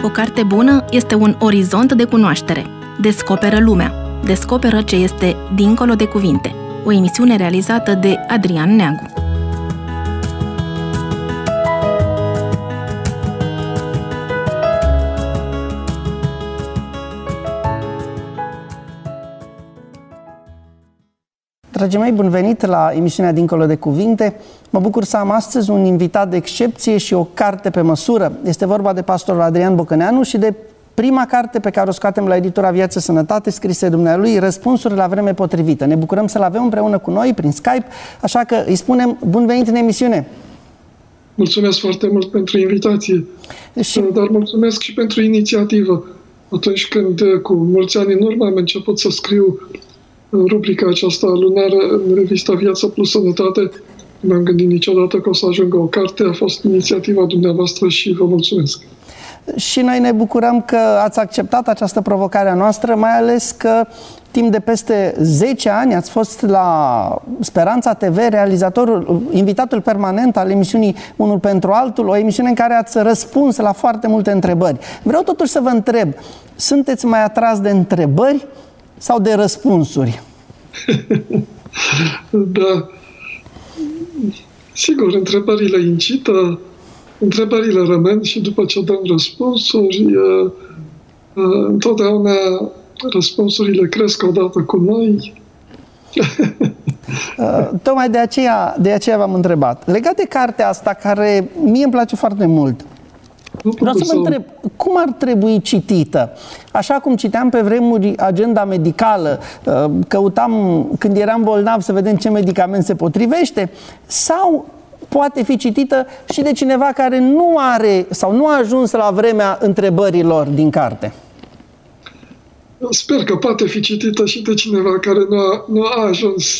O carte bună este un orizont de cunoaștere. Descoperă lumea. Descoperă ce este dincolo de cuvinte. O emisiune realizată de Adrian Neagu. Dragii mei, bun venit la emisiunea Dincolo de Cuvinte. Mă bucur să am astăzi un invitat de excepție și o carte pe măsură. Este vorba de pastorul Adrian Bocăneanu și de prima carte pe care o scoatem la editura Viață Sănătate, scrise dumnealui, Răspunsuri la vreme potrivită. Ne bucurăm să-l avem împreună cu noi prin Skype, așa că îi spunem bun venit în emisiune. Mulțumesc foarte mult pentru invitație, dar mulțumesc și pentru inițiativă. Atunci când, cu mulți ani în urmă, am început să scriu rubrica aceasta lunară în revista Viață plus Sănătate, nu am gândit niciodată că o să ajungă o carte. A fost inițiativa dumneavoastră și vă mulțumesc. Și noi ne bucurăm că ați acceptat această provocare a noastră, mai ales că timp de peste 10 ani ați fost la Speranța TV invitatul permanent al emisiunii Unul pentru Altul, o emisiune în care ați răspuns la foarte multe întrebări. Vreau totuși să vă întreb, sunteți mai atras de întrebări sau de răspunsuri? Da. Sigur, întrebările incită, întrebările rămân și după ce dăm răspunsuri, întotdeauna răspunsurile cresc odată cu noi. Tocmai de aceea v-am întrebat. Legat de cartea asta, care mie îmi place foarte mult, vreau să vă întreb, cum ar trebui citită? Așa cum citeam pe vremuri agenda medicală, căutam când eram bolnav să vedem ce medicament se potrivește, sau poate fi citită și de cineva care nu are sau nu a ajuns la vremea întrebărilor din carte? Sper că poate fi citită și de cineva care nu a ajuns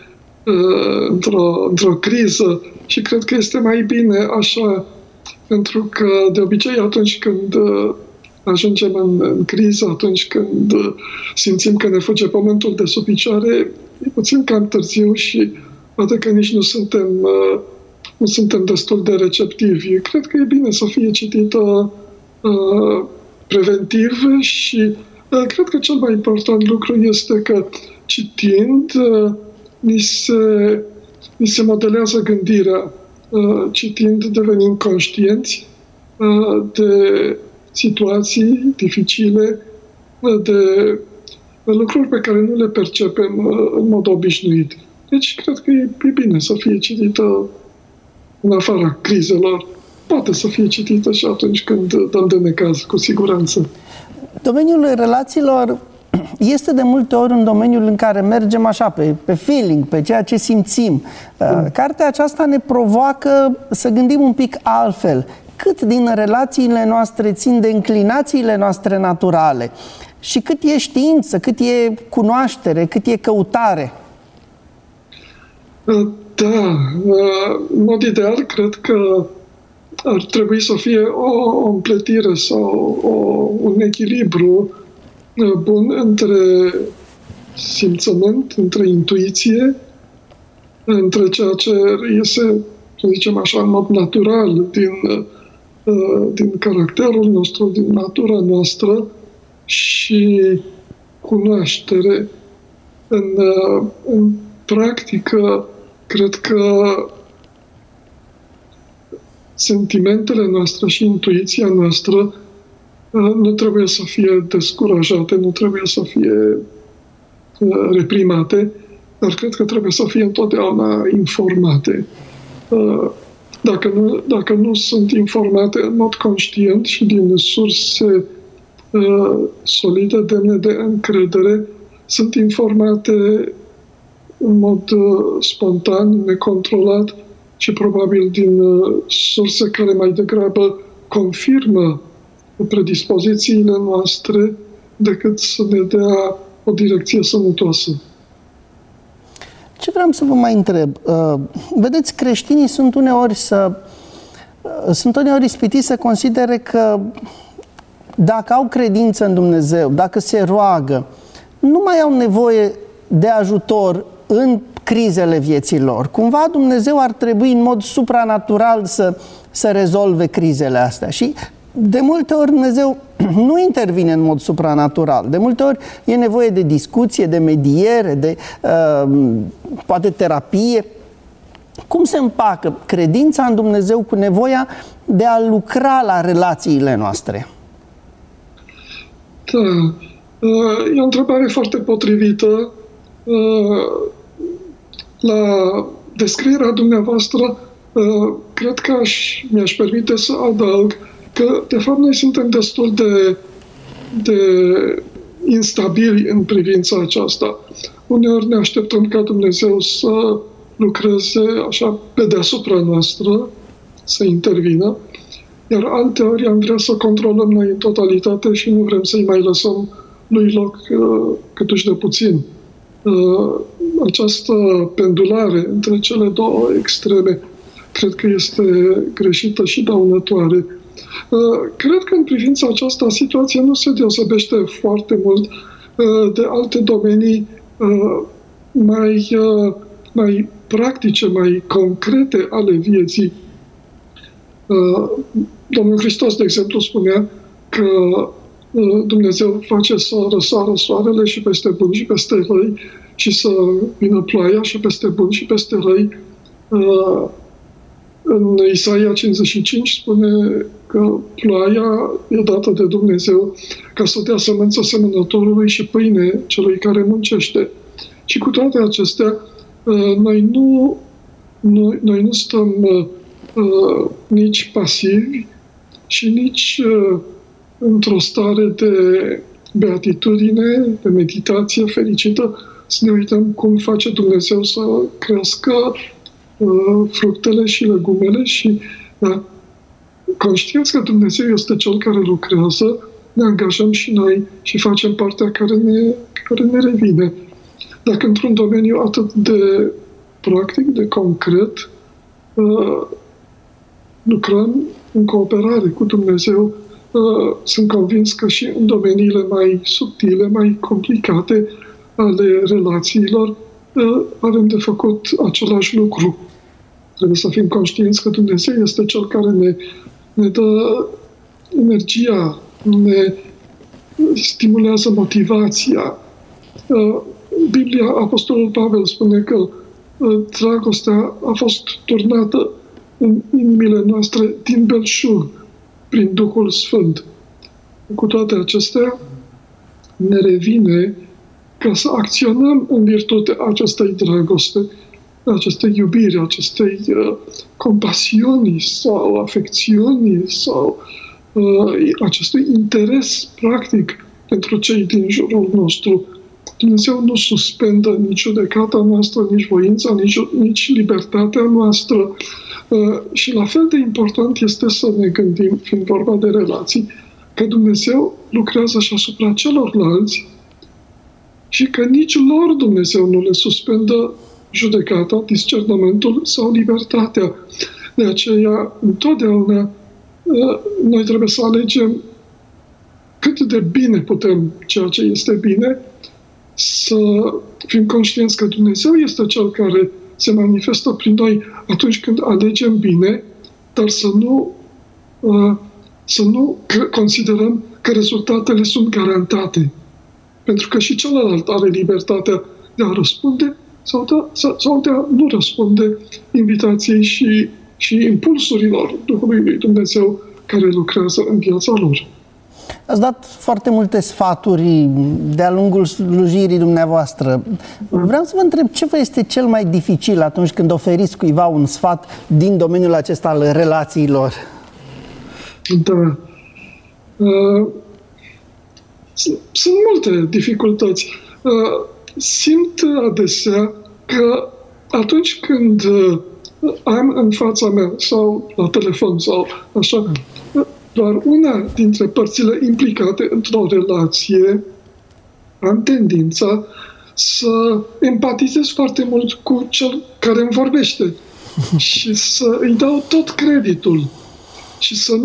într-o criză și cred că este mai bine așa, pentru că de obicei atunci când ajungem în criză, atunci când simțim că ne fuge pământul de sub picioare, e puțin cam târziu și poate că nici nu suntem destul de receptivi. Cred că e bine să fie citită preventiv și cred că cel mai important lucru este că citind ni se modelează gândirea. Citind devenim conștienți de situații dificile, de lucruri pe care nu le percepem în mod obișnuit. Deci cred că e bine să fie citită în afara crizelor. Poate să fie citită și atunci când dăm de necaz, cu siguranță. Domeniul relațiilor este de multe ori un domeniu în care mergem așa, pe feeling, pe ceea ce simțim. Cartea aceasta ne provoacă să gândim un pic altfel. Cât din relațiile noastre țin de înclinațiile noastre naturale și cât e știință, cât e cunoaștere, cât e căutare. Da, în mod ideal, cred că ar trebui să fie o împletire sau un echilibru bun între simțământ, între intuiție, între ceea ce iese, să zicem așa, în mod natural din caracterul nostru, din natura noastră și cunoaștere. În practică, cred că sentimentele noastre și intuiția noastră nu trebuie să fie descurajate, nu trebuie să fie reprimate, dar cred că trebuie să fie întotdeauna informate. Dacă nu sunt informate în mod conștient și din surse solide, demne de încredere, sunt informate în mod spontan, necontrolat și probabil din surse care mai degrabă confirmă predispozițiile noastre decât să ne dea o direcție sănătoasă. Ce vreau să vă mai întreb? Vedeți, creștinii sunt uneori ispitiți să considere că dacă au credință în Dumnezeu, dacă se roagă, nu mai au nevoie de ajutor în crizele vieții lor. Cumva Dumnezeu ar trebui în mod supranatural să rezolve crizele astea. Și De multe ori Dumnezeu nu intervine în mod supranatural. De multe ori e nevoie de discuție, de mediere, de poate terapie. Cum se împacă credința în Dumnezeu cu nevoia de a lucra la relațiile noastre? Da, e o întrebare foarte potrivită. La descrierea dumneavoastră, cred că mi-aș permite să adaug că, de fapt, noi suntem destul de instabili în privința aceasta. Uneori ne așteptăm ca Dumnezeu să lucreze așa pe deasupra noastră, să intervină, iar alteori am vrea să controlăm noi în totalitate și nu vrem să-i mai lăsăm lui loc câtuși de puțin. Această pendulare între cele două extreme cred că este greșită și dăunătoare. Cred că în privința aceasta situația nu se deosebește foarte mult de alte domenii mai practice, mai concrete ale vieții. Domnul Hristos, de exemplu, spunea că Dumnezeu face să răsară soarele și peste buni și peste răi și să vină ploaia și peste buni și peste răi. În Isaia 55 spune că ploaia e dată de Dumnezeu ca să dea sămânță semănătorului și pâine celui care muncește. Și cu toate acestea, noi nu stăm nici pasivi și nici într-o stare de beatitudine, de meditație fericită, să ne uităm cum face Dumnezeu să crească fructele și legumele și conștienți că Dumnezeu este Cel care lucrează, ne angajăm și noi și facem partea care ne revine. Dacă într-un domeniu atât de practic, de concret, lucrăm în cooperare cu Dumnezeu, sunt convins că și în domeniile mai subtile, mai complicate ale relațiilor, avem de făcut același lucru. Trebuie să fim conștienți că Dumnezeu este Cel care ne dă energia, ne stimulează motivația. Biblia, Apostolul Pavel spune că dragostea a fost turnată în inimile noastre din belșug, prin Duhul Sfânt. Cu toate acestea, ne revine ca să acționăm în virtutea acestei dragoste, acestei iubiri, acestei compasiuni sau afecțiuni sau acestui interes practic pentru cei din jurul nostru. Dumnezeu nu suspendă nici judecata noastră, nici voința, nici libertatea noastră. Și la fel de important este să ne gândim, fiind vorba de relații, că Dumnezeu lucrează și asupra celorlalți și că nici lor Dumnezeu nu le suspendă judecata, discernământul sau libertatea. De aceea, întotdeauna, noi trebuie să alegem cât de bine putem ceea ce este bine, să fim conștienți că Dumnezeu este Cel care se manifestă prin noi atunci când alegem bine, dar să nu considerăm că rezultatele sunt garantate. Pentru că și celălalt are libertatea de a răspunde sau de a nu răspunde invitației și impulsurilor Duhului lui Dumnezeu care lucrează în viața lor. Ați dat foarte multe sfaturi de-a lungul slujirii dumneavoastră. Vreau să vă întreb ce vă este cel mai dificil atunci când oferiți cuiva un sfat din domeniul acesta al relațiilor? Da. Sunt multe dificultăți. Simt adesea că atunci când am în fața mea sau la telefon sau așa, doar una dintre părțile implicate într-o relație, am tendința să empatizez foarte mult cu cel care îmi vorbește și să îi dau tot creditul și să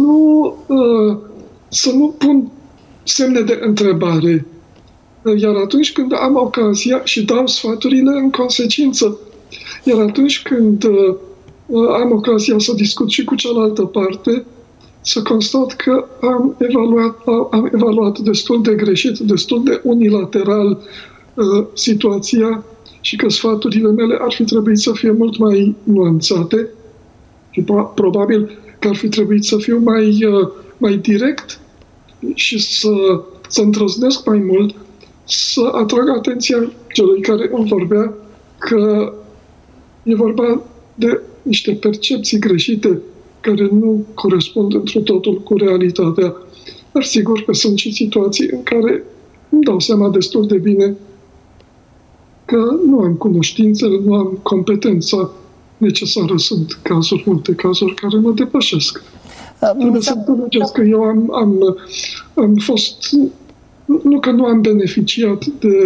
nu pun semne de întrebare. Iar atunci când am ocazia și dau sfaturile în consecință, iar atunci când am ocazia să discut și cu cealaltă parte, să constat că am evaluat destul de greșit, destul de unilateral situația și că sfaturile mele ar fi trebuit să fie mult mai nuanțate și probabil că ar fi trebuit să fiu mai direct și să îndrăznesc mai mult, să atrag atenția celui care îmi vorbea că e vorba de niște percepții greșite care nu corespund întru totul cu realitatea. Dar sigur că sunt și situații în care îmi dau seama destul de bine că nu am cunoștințele, nu am competența necesară. Sunt multe cazuri care mă depășesc. Trebuie să înțelegeți că eu am fost... Nu că nu am beneficiat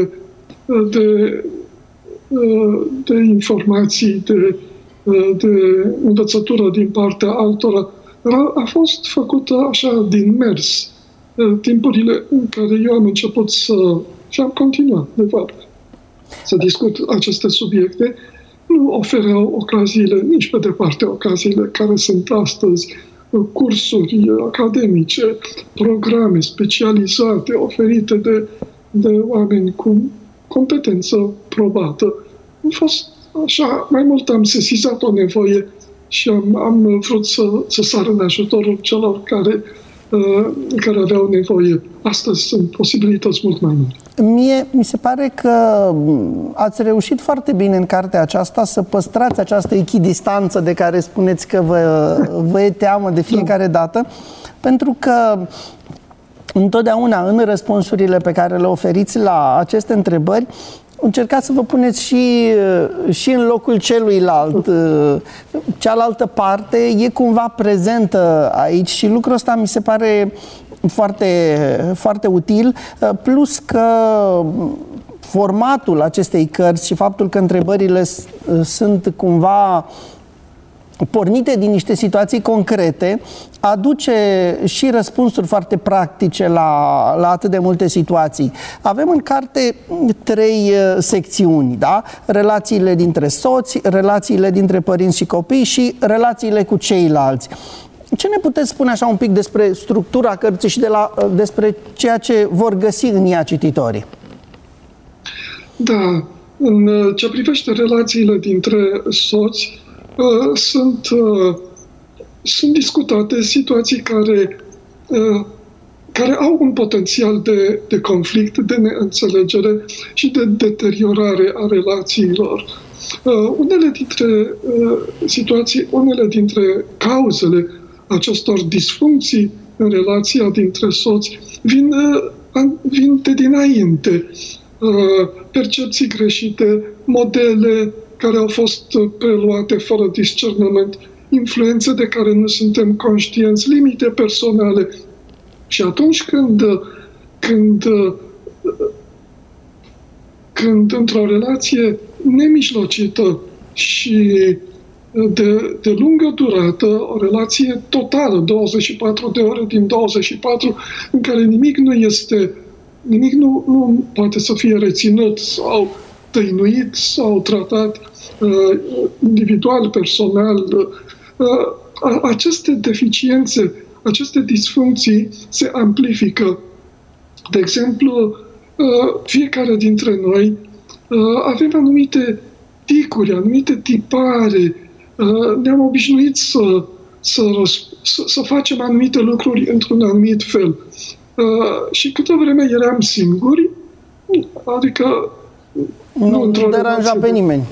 de informații, de învățătură din partea altora, a fost făcută așa din mers. Timpurile în care eu am început și am continuat, de fapt, să discut aceste subiecte, nu ofereau ocaziile, nici pe departe ocaziile care sunt astăzi, cursuri academice, programe specializate oferite de oameni cu competență probată. A fost așa, mai mult am sesizat o nevoie și am vrut să sar în ajutorul celor care aveau nevoie. Astăzi sunt posibilități mult mai mari. Mie mi se pare că ați reușit foarte bine în cartea aceasta să păstrați această echidistanță de care spuneți că vă e teamă de fiecare dată, pentru că întotdeauna în răspunsurile pe care le oferiți la aceste întrebări încercați să vă puneți și în locul celuilalt. Cealaltă parte e cumva prezentă aici și lucrul ăsta mi se pare foarte, foarte util, plus că formatul acestei cărți și faptul că întrebările sunt cumva pornite din niște situații concrete, aduce și răspunsuri foarte practice la atât de multe situații. Avem în carte 3 secțiuni, da? Relațiile dintre soți, relațiile dintre părinți și copii și relațiile cu ceilalți. Ce ne puteți spune așa un pic despre structura cărții și despre ceea ce vor găsi în ea cititorii? Da, în ce privește relațiile dintre soți, sunt discutate situații care au un potențial de conflict, de neînțelegere și de deteriorare a relațiilor. Unele dintre situații, unele dintre cauzele acestor disfuncții în relația dintre soți vin de dinainte. Percepții greșite, modele care au fost preluate fără discernământ, influențe de care nu suntem conștienți, limite personale. Și atunci când într-o relație nemijlocită și de lungă durată, o relație totală, 24 de ore din 24, în care nimic nu poate să fie reținut sau tăinuit sau tratat individual, personal. Aceste deficiențe, aceste disfuncții se amplifică. De exemplu, fiecare dintre noi avem anumite ticuri, anumite tipare. Ne-am obișnuit să facem anumite lucruri într-un anumit fel. Și câtă vreme eram singuri, adică nu deranja pe nimeni.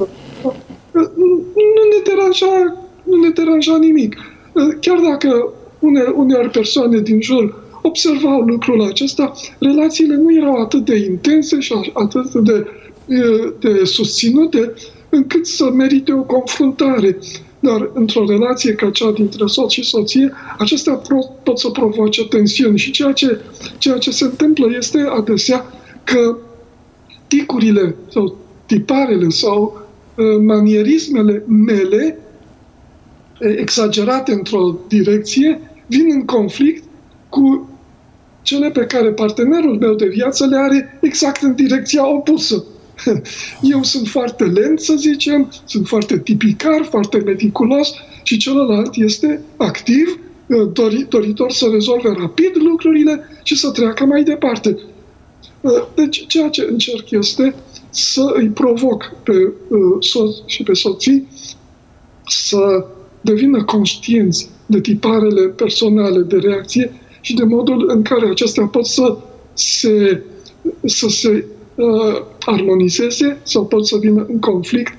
Nu ne deranja nimic. Chiar dacă uneori persoane din jur observau lucrul acesta, relațiile nu erau atât de intense și atât de susținute încât să merite o confruntare. Dar într-o relație ca cea dintre soț și soție, acestea pot să provoace tensiuni și ceea ce se întâmplă este adesea că ticurile sau tiparele sau manierismele mele exagerate într-o direcție vin în conflict cu cele pe care partenerul meu de viață le are exact în direcția opusă. Eu sunt foarte lent, să zicem, sunt foarte tipicar, foarte meticulos și celălalt este activ, doritor să rezolve rapid lucrurile și să treacă mai departe. Deci ceea ce încerc este să îi provoc pe soț și pe soții să devină conștienți de tiparele personale de reacție și de modul în care acestea pot să se armonizeze sau pot să vină în conflict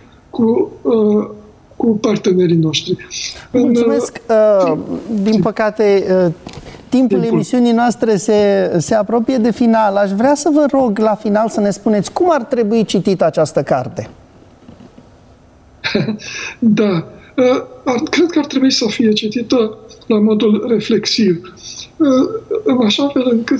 cu partenerii noștri. Mulțumesc! Din păcate, timpul emisiunii noastre se apropie de final. Aș vrea să vă rog la final să ne spuneți cum ar trebui citită această carte. Da. Cred că ar trebui să fie citită la modul reflexiv, în așa fel încât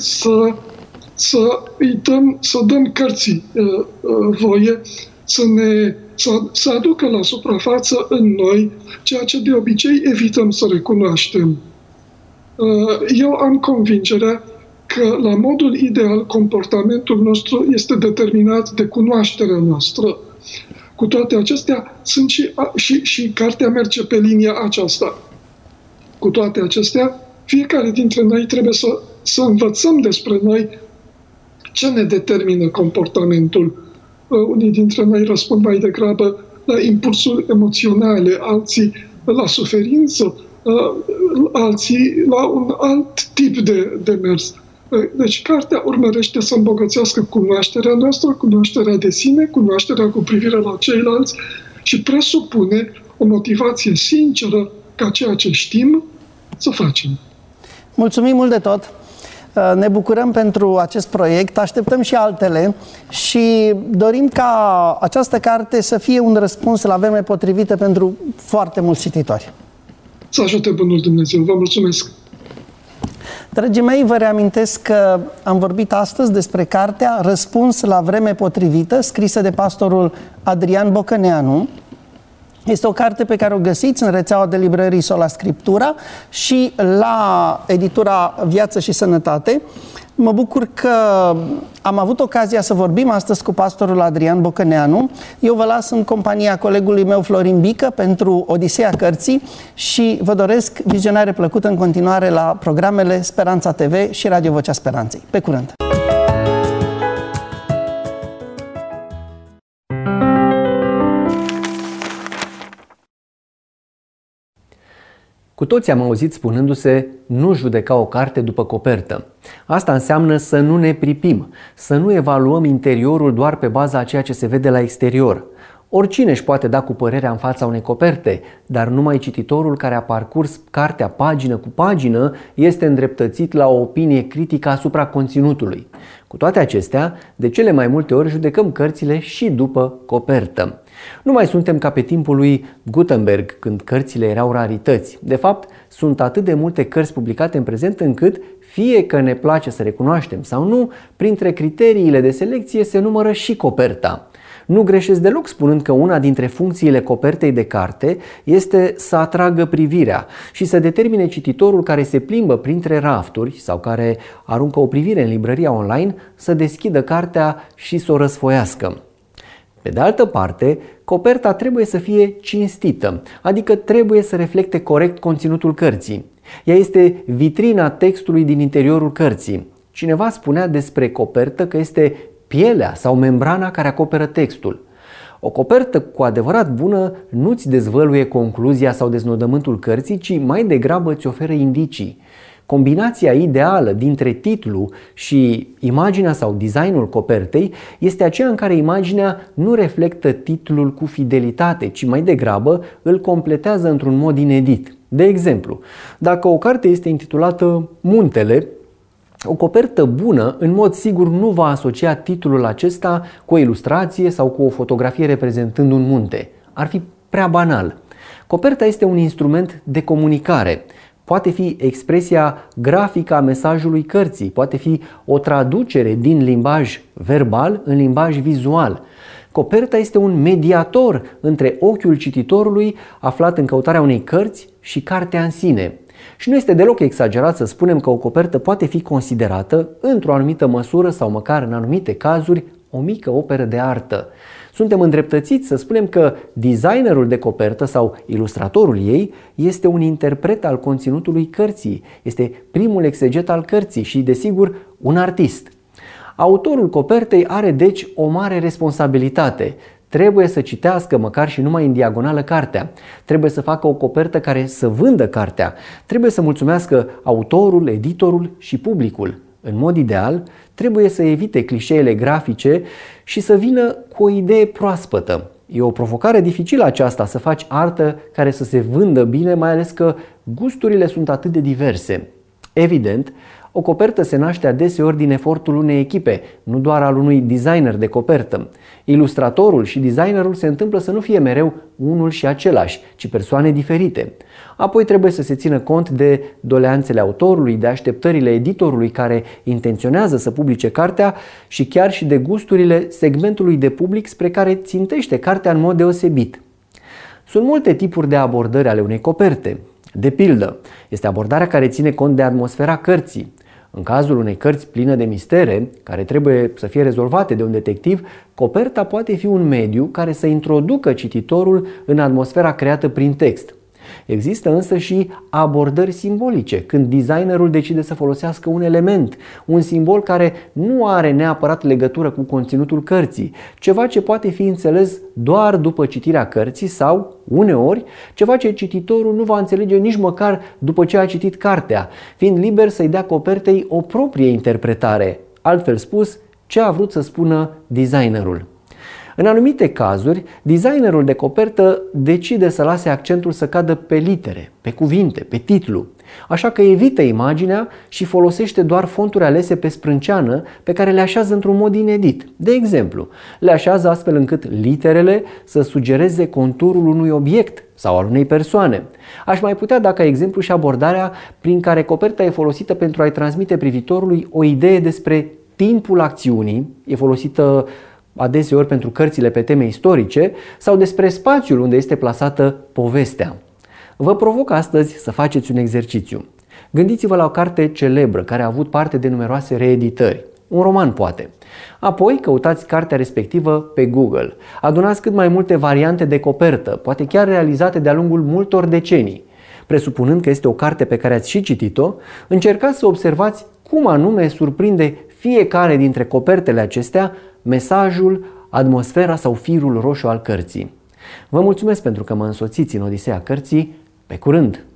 să dăm cărții voie să aducă la suprafață în noi ceea ce de obicei evităm să recunoaștem. Eu am convingerea că la modul ideal comportamentul nostru este determinat de cunoașterea noastră. Cu toate acestea, sunt și cartea merge pe linia aceasta. Cu toate acestea, fiecare dintre noi trebuie să învățăm despre noi ce ne determină comportamentul. Unii dintre noi răspund mai degrabă la impulsuri emoționale, alții la suferință, alții la un alt tip de mers. Deci, cartea urmărește să îmbogățească cunoașterea noastră, cunoașterea de sine, cunoașterea cu privire la ceilalți și presupune o motivație sinceră ca ceea ce știm să facem. Mulțumim mult de tot! Ne bucurăm pentru acest proiect, așteptăm și altele și dorim ca această carte să fie un răspuns la vreme potrivită pentru foarte mulți cititori. Să ajute bunul Dumnezeu! Vă mulțumesc! Dragii mei, vă reamintesc că am vorbit astăzi despre cartea Răspuns la vreme potrivită, scrisă de pastorul Adrian Bocăneanu. Este o carte pe care o găsiți în rețeaua de librării Sola Scriptura și la editura Viață și Sănătate. Mă bucur că am avut ocazia să vorbim astăzi cu pastorul Adrian Bocăneanu. Eu vă las în compania colegului meu Florin Bică pentru Odiseea Cărții și vă doresc vizionare plăcută în continuare la programele Speranța TV și Radio Vocea Speranței. Pe curând! Cu toți am auzit spunându-se, nu judeca o carte după copertă. Asta înseamnă să nu ne pripim, să nu evaluăm interiorul doar pe baza a ceea ce se vede la exterior. Oricine își poate da cu părerea în fața unei coperte, dar numai cititorul care a parcurs cartea pagină cu pagină este îndreptățit la o opinie critică asupra conținutului. Cu toate acestea, de cele mai multe ori judecăm cărțile și după copertă. Nu mai suntem ca pe timpul lui Gutenberg, când cărțile erau rarități. De fapt, sunt atât de multe cărți publicate în prezent încât, fie că ne place să recunoaștem sau nu, printre criteriile de selecție se numără și coperta. Nu greșesc deloc spunând că una dintre funcțiile copertei de carte este să atragă privirea și să determine cititorul care se plimbă printre rafturi sau care aruncă o privire în librăria online să deschidă cartea și să o răsfoiască. Pe de altă parte, coperta trebuie să fie cinstită, adică trebuie să reflecte corect conținutul cărții. Ea este vitrina textului din interiorul cărții. Cineva spunea despre copertă că este pielea sau membrana care acoperă textul. O copertă cu adevărat bună nu-ți dezvăluie concluzia sau deznodământul cărții, ci mai degrabă îți oferă indicii. Combinația ideală dintre titlu și imaginea sau designul copertei este aceea în care imaginea nu reflectă titlul cu fidelitate, ci mai degrabă îl completează într-un mod inedit. De exemplu, dacă o carte este intitulată Muntele, o copertă bună, în mod sigur, nu va asocia titlul acesta cu o ilustrație sau cu o fotografie reprezentând un munte. Ar fi prea banal. Coperta este un instrument de comunicare. Poate fi expresia grafică a mesajului cărții, poate fi o traducere din limbaj verbal în limbaj vizual. Coperta este un mediator între ochiul cititorului aflat în căutarea unei cărți și cartea în sine. Și nu este deloc exagerat să spunem că o copertă poate fi considerată, într-o anumită măsură sau măcar în anumite cazuri, o mică operă de artă. Suntem îndreptățiți să spunem că designerul de copertă sau ilustratorul ei este un interpret al conținutului cărții, este primul exeget al cărții și, desigur, un artist. Autorul copertei are deci o mare responsabilitate. Trebuie să citească măcar și numai în diagonală cartea. Trebuie să facă o copertă care să vândă cartea. Trebuie să mulțumească autorul, editorul și publicul. În mod ideal, trebuie să evite clișeele grafice și să vină cu o idee proaspătă. E o provocare dificilă aceasta, să faci artă care să se vândă bine, mai ales că gusturile sunt atât de diverse. Evident, o copertă se naște adeseori din efortul unei echipe, nu doar al unui designer de copertă. Ilustratorul și designerul se întâmplă să nu fie mereu unul și același, ci persoane diferite. Apoi trebuie să se țină cont de doleanțele autorului, de așteptările editorului care intenționează să publice cartea și chiar și de gusturile segmentului de public spre care țintește cartea în mod deosebit. Sunt multe tipuri de abordări ale unei coperte. De pildă, este abordarea care ține cont de atmosfera cărții. În cazul unei cărți pline de mistere, care trebuie să fie rezolvate de un detectiv, coperta poate fi un mediu care să introducă cititorul în atmosfera creată prin text. Există însă și abordări simbolice, când designerul decide să folosească un element, un simbol care nu are neapărat legătură cu conținutul cărții, ceva ce poate fi înțeles doar după citirea cărții sau, uneori, ceva ce cititorul nu va înțelege nici măcar după ce a citit cartea, fiind liber să-i dea copertei o proprie interpretare, altfel spus, ce a vrut să spună designerul. În anumite cazuri, designerul de copertă decide să lase accentul să cadă pe litere, pe cuvinte, pe titlu, așa că evită imaginea și folosește doar fonturi alese pe sprânceană pe care le așează într-un mod inedit. De exemplu, le așează astfel încât literele să sugereze conturul unui obiect sau al unei persoane. Aș mai putea da ca exemplu și abordarea prin care coperta e folosită pentru a-i transmite privitorului o idee despre timpul acțiunii, e folosită adeseori pentru cărțile pe teme istorice, sau despre spațiul unde este plasată povestea. Vă provoc astăzi să faceți un exercițiu. Gândiți-vă la o carte celebră care a avut parte de numeroase reeditări. Un roman poate. Apoi căutați cartea respectivă pe Google. Adunați cât mai multe variante de copertă, poate chiar realizate de-a lungul multor decenii. Presupunând că este o carte pe care ați și citit-o, încercați să observați cum anume surprinde fiecare dintre copertele acestea mesajul, atmosfera sau firul roșu al cărții. Vă mulțumesc pentru că mă însoțiți în Odiseea Cărții. Pe curând!